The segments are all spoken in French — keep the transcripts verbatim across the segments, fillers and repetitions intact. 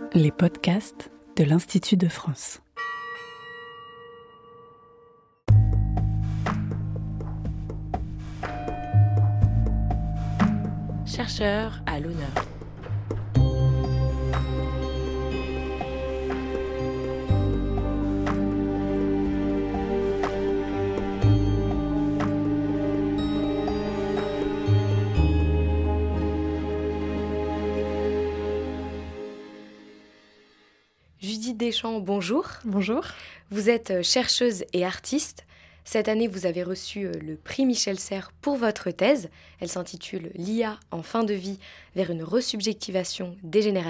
Les podcasts de l'Institut de France. Chercheurs à l'honneur. Judith Deschamps, bonjour. Bonjour. Vous êtes chercheuse et artiste. Cette année, vous avez reçu le prix Michel Serres pour votre thèse. Elle s'intitule « L'I A en fin de vie vers une resubjectivation dégénérative ».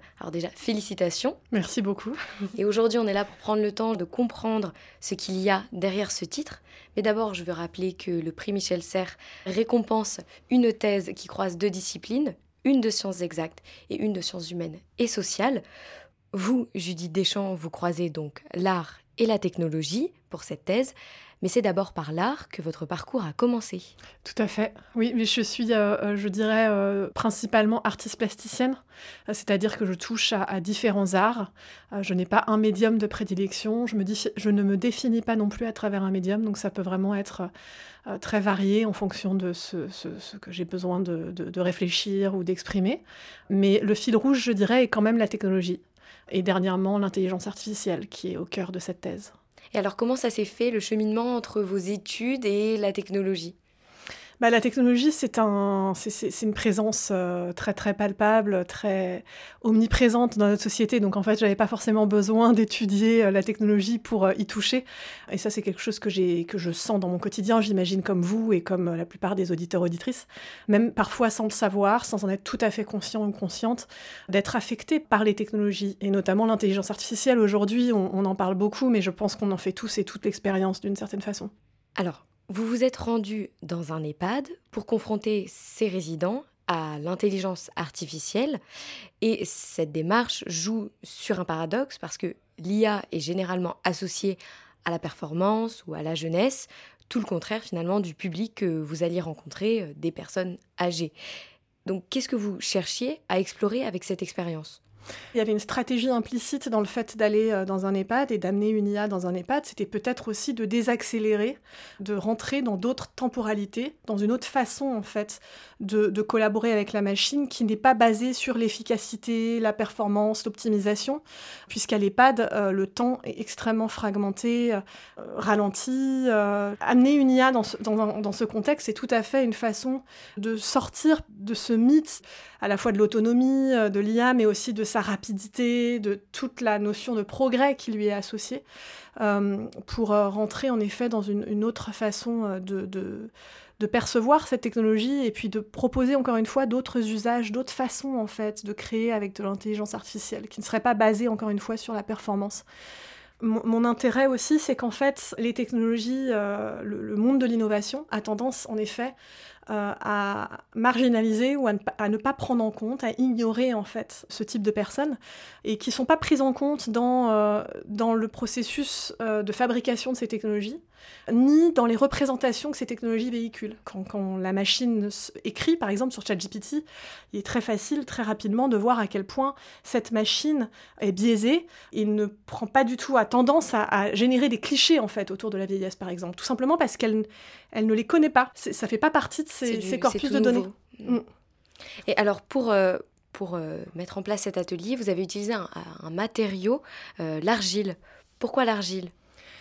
Alors déjà, félicitations. Merci beaucoup. Et aujourd'hui, on est là pour prendre le temps de comprendre ce qu'il y a derrière ce titre. Mais d'abord, je veux rappeler que le prix Michel Serres récompense une thèse qui croise deux disciplines, une de sciences exactes et une de sciences humaines et sociales. Vous, Judith Deschamps, vous croisez donc l'art et la technologie pour cette thèse, mais c'est d'abord par l'art que votre parcours a commencé. Tout à fait. Oui, mais je suis, euh, je dirais, euh, principalement artiste plasticienne, euh, c'est-à-dire que je touche à, à différents arts. Euh, je n'ai pas un médium de prédilection, je, me défi- je ne me définis pas non plus à travers un médium, donc ça peut vraiment être euh, très varié en fonction de ce, ce, ce que j'ai besoin de, de, de réfléchir ou d'exprimer. Mais le fil rouge, je dirais, est quand même la technologie. Et dernièrement, l'intelligence artificielle qui est au cœur de cette thèse. Et alors, comment ça s'est fait, le cheminement entre vos études et la technologie ? Bah, la technologie, c'est, un, c'est, c'est, c'est une présence euh, très, très palpable, très omniprésente dans notre société. Donc, en fait, je n'avais pas forcément besoin d'étudier euh, la technologie pour euh, y toucher. Et ça, c'est quelque chose que, j'ai, que je sens dans mon quotidien, j'imagine, comme vous et comme euh, la plupart des auditeurs auditrices. Même parfois sans le savoir, sans en être tout à fait conscient ou consciente, d'être affecté par les technologies. Et notamment l'intelligence artificielle. Aujourd'hui, on, on en parle beaucoup, mais je pense qu'on en fait tous et toute l'expérience d'une certaine façon. Alors, vous vous êtes rendu dans un EHPAD pour confronter ses résidents à l'intelligence artificielle. Et cette démarche joue sur un paradoxe parce que l'I A est généralement associée à la performance ou à la jeunesse, tout le contraire finalement du public que vous alliez rencontrer, des personnes âgées. Donc qu'est-ce que vous cherchiez à explorer avec cette expérience ? Il y avait une stratégie implicite dans le fait d'aller dans un EHPAD et d'amener une I A dans un EHPAD. C'était peut-être aussi de désaccélérer, de rentrer dans d'autres temporalités, dans une autre façon en fait de, de collaborer avec la machine qui n'est pas basée sur l'efficacité, la performance, l'optimisation, puisqu'à l'EHPAD, euh, le temps est extrêmement fragmenté, euh, ralenti. Euh, amener une I A dans ce, dans, un, dans ce contexte, c'est tout à fait une façon de sortir de ce mythe à la fois de l'autonomie de l'I A, mais aussi de sa rapidité, de toute la notion de progrès qui lui est associée, euh, pour euh, rentrer en effet dans une, une autre façon de, de, de percevoir cette technologie et puis de proposer encore une fois d'autres usages, d'autres façons en fait de créer avec de l'intelligence artificielle, qui ne serait pas basée encore une fois sur la performance. Mon, mon intérêt aussi, c'est qu'en fait, les technologies, euh, le, le monde de l'innovation a tendance en effet Euh, à marginaliser ou à ne, pas, à ne pas prendre en compte, à ignorer en fait ce type de personnes et qui ne sont pas prises en compte dans, euh, dans le processus euh, de fabrication de ces technologies, ni dans les représentations que ces technologies véhiculent. Quand, quand la machine écrit, par exemple, sur ChatGPT, il est très facile, très rapidement, de voir à quel point cette machine est biaisée et ne prend pas du tout, a tendance à, à générer des clichés, en fait, autour de la vieillesse, par exemple. Tout simplement parce qu'elle elle ne les connaît pas. C'est, ça ne fait pas partie de ces, du, ces corpus de nouveau. données. Mm. Et alors, pour... Euh... Pour euh, mettre en place cet atelier, vous avez utilisé un, un matériau, euh, l'argile. Pourquoi l'argile ?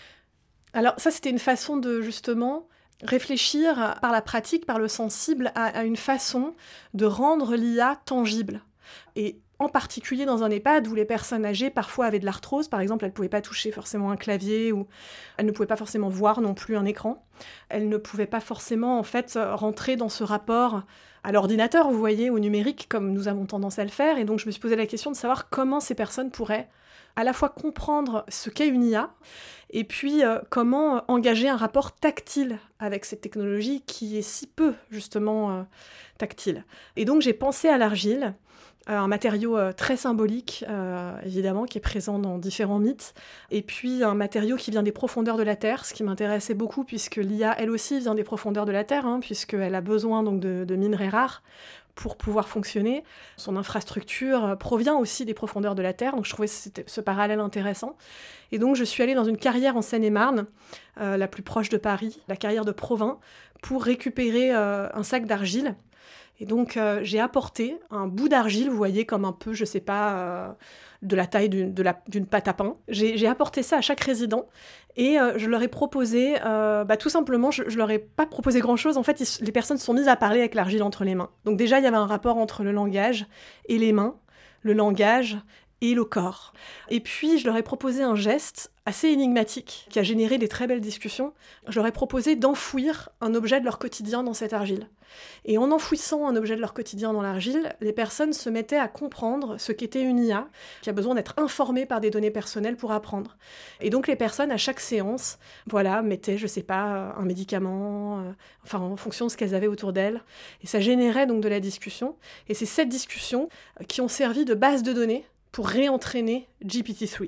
Alors ça, c'était une façon de, justement, réfléchir par la pratique, par le sensible, à, à une façon de rendre l'I A tangible. Et en particulier dans un EHPAD où les personnes âgées parfois avaient de l'arthrose, par exemple, elles ne pouvaient pas toucher forcément un clavier ou elles ne pouvaient pas forcément voir non plus un écran. Elles ne pouvaient pas forcément en fait rentrer dans ce rapport à l'ordinateur, vous voyez, au numérique, comme nous avons tendance à le faire. Et donc je me suis posé la question de savoir comment ces personnes pourraient à la fois comprendre ce qu'est une I A et puis euh, comment engager un rapport tactile avec cette technologie qui est si peu justement euh, tactile. Et donc j'ai pensé à l'argile, un matériau euh, très symbolique, euh, évidemment, qui est présent dans différents mythes, et puis un matériau qui vient des profondeurs de la Terre, ce qui m'intéressait beaucoup, puisque l'I A, elle aussi, vient des profondeurs de la Terre, hein, puisqu'elle a besoin donc, de, de minerais rares pour pouvoir fonctionner. Son infrastructure provient aussi des profondeurs de la Terre, donc je trouvais c'était ce parallèle intéressant. Et donc je suis allée dans une carrière en Seine-et-Marne, euh, la plus proche de Paris, la carrière de Provins, pour récupérer euh, un sac d'argile. Et donc euh, j'ai apporté un bout d'argile, vous voyez, comme un peu, je sais pas, euh, de la taille d'une, de la, d'une pâte à pain. J'ai, j'ai apporté ça à chaque résident et euh, je leur ai proposé, euh, bah, tout simplement, je, je leur ai pas proposé grand-chose. En fait, ils, les personnes se sont mises à parler avec l'argile entre les mains. Donc déjà, il y avait un rapport entre le langage et les mains, le langage et le corps. Et puis, je leur ai proposé un geste assez énigmatique qui a généré des très belles discussions. Je leur ai proposé d'enfouir un objet de leur quotidien dans cette argile. Et en enfouissant un objet de leur quotidien dans l'argile, les personnes se mettaient à comprendre ce qu'était une I A, qui a besoin d'être informée par des données personnelles pour apprendre. Et donc les personnes, à chaque séance, voilà, mettaient, je sais pas, un médicament, euh, enfin en fonction de ce qu'elles avaient autour d'elles. Et ça générait donc de la discussion. Et c'est cette discussion euh, qui ont servi de base de données pour réentraîner G P T trois.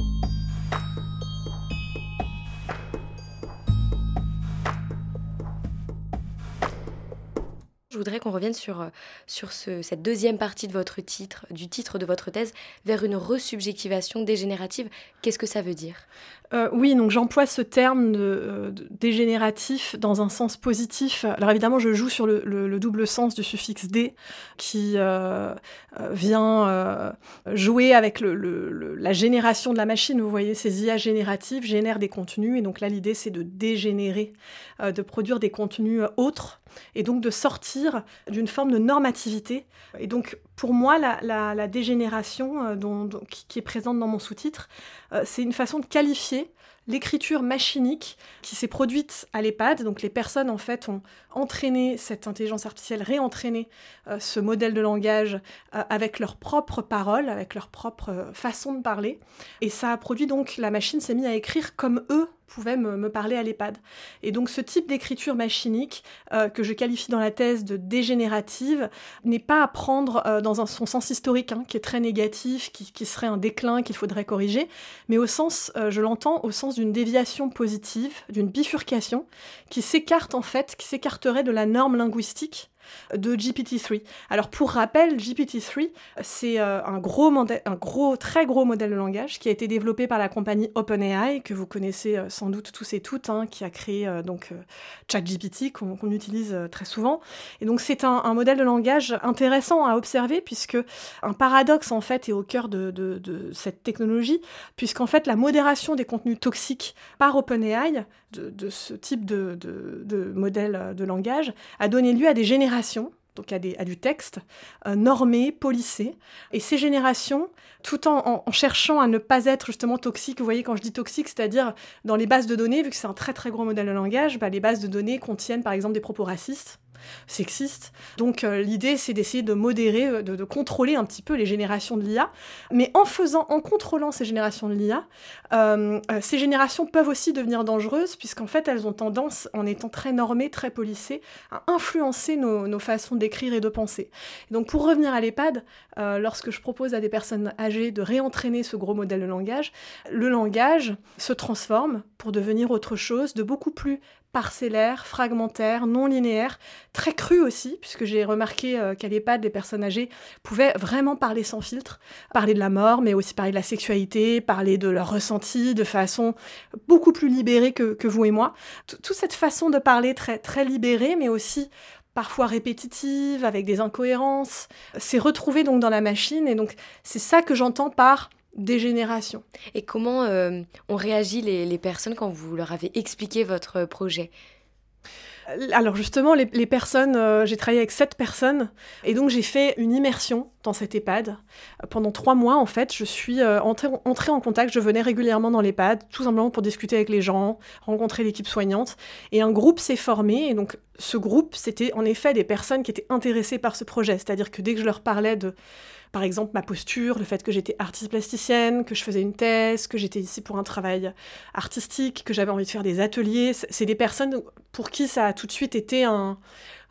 Je voudrais qu'on revienne sur, sur ce, cette deuxième partie de votre titre, du titre de votre thèse, vers une resubjectivation dégénérative. Qu'est-ce que ça veut dire ? Euh, oui, donc j'emploie ce terme de, de dégénératif dans un sens positif. Alors évidemment, je joue sur le, le, le double sens du suffixe dé qui euh, vient euh, jouer avec le, le, le, la génération de la machine. Vous voyez, ces I A génératives génèrent des contenus et donc là, l'idée, c'est de dégénérer, euh, de produire des contenus autres et donc de sortir d'une forme de normativité. Et donc, pour moi, la, la, la dégénération euh, dont, dont, qui, qui est présente dans mon sous-titre, euh, c'est une façon de qualifier l'écriture machinique qui s'est produite à l'EHPAD. Donc les personnes, en fait, ont entraîné cette intelligence artificielle, réentraîné euh, ce modèle de langage euh, avec leurs propres paroles, avec leur propre euh, façon de parler. Et ça a produit donc, la machine s'est mise à écrire comme eux pouvaient me, me parler à l'EHPAD. Et donc ce type d'écriture machinique, euh, que je qualifie dans la thèse de dégénérative, n'est pas à prendre euh, dans un, son sens historique, hein, qui est très négatif, qui, qui serait un déclin qu'il faudrait corriger, mais au sens, euh, je l'entends, au sens d'une déviation positive, d'une bifurcation, qui s'écarte en fait, qui s'écarterait de la norme linguistique de G P T trois. Alors pour rappel, G P T trois, c'est euh, un gros modèle, un gros, très gros modèle de langage qui a été développé par la compagnie OpenAI, que vous connaissez euh, sans doute tous et toutes, hein, qui a créé euh, donc euh, ChatGPT qu'on, qu'on utilise euh, très souvent. Et donc c'est un, un modèle de langage intéressant à observer puisque un paradoxe en fait est au cœur de, de, de cette technologie, puisqu'en fait la modération des contenus toxiques par OpenAI de, de ce type de, de, de modèle de langage a donné lieu à des générations, donc à, des, à du texte, euh, normé, policé. Et ces générations, tout en, en, en cherchant à ne pas être justement toxiques, vous voyez quand je dis toxique, c'est-à-dire dans les bases de données, vu que c'est un très très gros modèle de langage, bah, les bases de données contiennent par exemple des propos racistes, sexistes. Donc euh, l'idée, c'est d'essayer de modérer, de, de contrôler un petit peu les générations de l'I A. Mais en faisant, en contrôlant ces générations de l'I A, euh, euh, ces générations peuvent aussi devenir dangereuses, puisqu'en fait, elles ont tendance, en étant très normées, très policées, à influencer nos, nos façons d'écrire et de penser. Et donc pour revenir à l'EHPAD, euh, lorsque je propose à des personnes âgées de réentraîner ce gros modèle de langage, le langage se transforme pour devenir autre chose, de beaucoup plus parcellaire, fragmentaire, non linéaire, très cru aussi, puisque j'ai remarqué euh, qu'à l'EHPAD, les personnes âgées pouvaient vraiment parler sans filtre, parler de la mort, mais aussi parler de la sexualité, parler de leurs ressentis de façon beaucoup plus libérée que, que vous et moi. T- toute cette façon de parler très, très libérée, mais aussi parfois répétitive, avec des incohérences, c'est retrouvé donc dans la machine, et donc c'est ça que j'entends par dégénération. Et comment euh, ont réagi les, les personnes quand vous leur avez expliqué votre projet ? Alors justement, les, les personnes, euh, j'ai travaillé avec sept personnes, et donc j'ai fait une immersion dans cet EHPAD. Pendant trois mois, en fait, je suis euh, entrée, entrée en contact, je venais régulièrement dans l'EHPAD, tout simplement pour discuter avec les gens, rencontrer l'équipe soignante, et un groupe s'est formé, et donc ce groupe, c'était en effet des personnes qui étaient intéressées par ce projet, c'est-à-dire que dès que je leur parlais de, par exemple, ma posture, le fait que j'étais artiste plasticienne, que je faisais une thèse, que j'étais ici pour un travail artistique, que j'avais envie de faire des ateliers. C'est des personnes pour qui ça a tout de suite été un,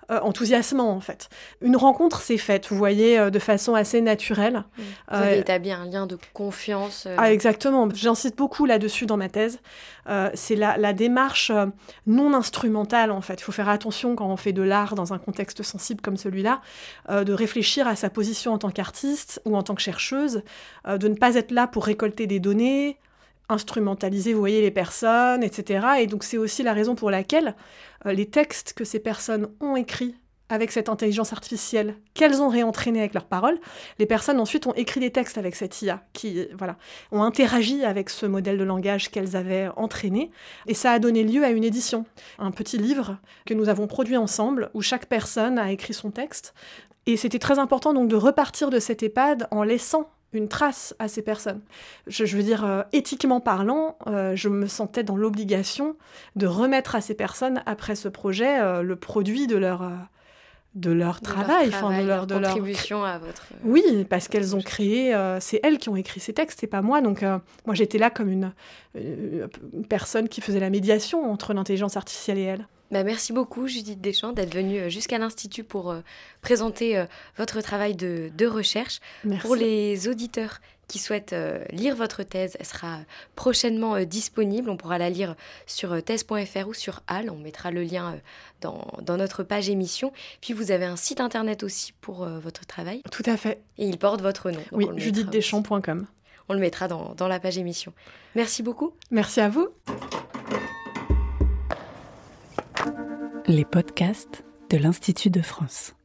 euh, enthousiasmant en fait. Une rencontre s'est faite, vous voyez, euh, de façon assez naturelle. Vous avez euh, établi un lien de confiance. Euh... Ah, exactement, j'insiste beaucoup là-dessus dans ma thèse. Euh, c'est la, la démarche euh, non instrumentale en fait. Il faut faire attention quand on fait de l'art dans un contexte sensible comme celui-là, euh, de réfléchir à sa position en tant qu'artiste ou en tant que chercheuse, euh, de ne pas être là pour récolter des données, instrumentaliser, vous voyez, les personnes, et cetera. Et donc c'est aussi la raison pour laquelle euh, les textes que ces personnes ont écrits avec cette intelligence artificielle, qu'elles ont réentraîné avec leurs paroles, les personnes ensuite ont écrit des textes avec cette I A, qui voilà, ont interagi avec ce modèle de langage qu'elles avaient entraîné, et ça a donné lieu à une édition, un petit livre que nous avons produit ensemble, où chaque personne a écrit son texte, et c'était très important donc de repartir de cette EHPAD en laissant une trace à ces personnes. Je, je veux dire, euh, éthiquement parlant, euh, je me sentais dans l'obligation de remettre à ces personnes, après ce projet, euh, le produit de leur... Euh, de leur de travail, leur, travail, enfin, de leur, leur de contribution leur... à votre... Oui, parce qu'elles ont créé, euh, c'est elles qui ont écrit ces textes, c'est pas moi, donc euh, moi j'étais là comme une, une, une personne qui faisait la médiation entre l'intelligence artificielle et elle. Bah, merci beaucoup Judith Deschamps d'être venue jusqu'à l'Institut pour euh, présenter euh, votre travail de, de recherche. Merci. Pour les auditeurs qui souhaitent euh, lire votre thèse, elle sera prochainement euh, disponible. On pourra la lire sur euh, thèse point f r ou sur H A L. On mettra le lien euh, dans, dans notre page émission. Puis vous avez un site internet aussi pour euh, votre travail. Tout à fait. Et il porte votre nom. Oui, judith deschamps point com. On le mettra dans, dans la page émission. Merci beaucoup. Merci à vous. Les podcasts de l'Institut de France.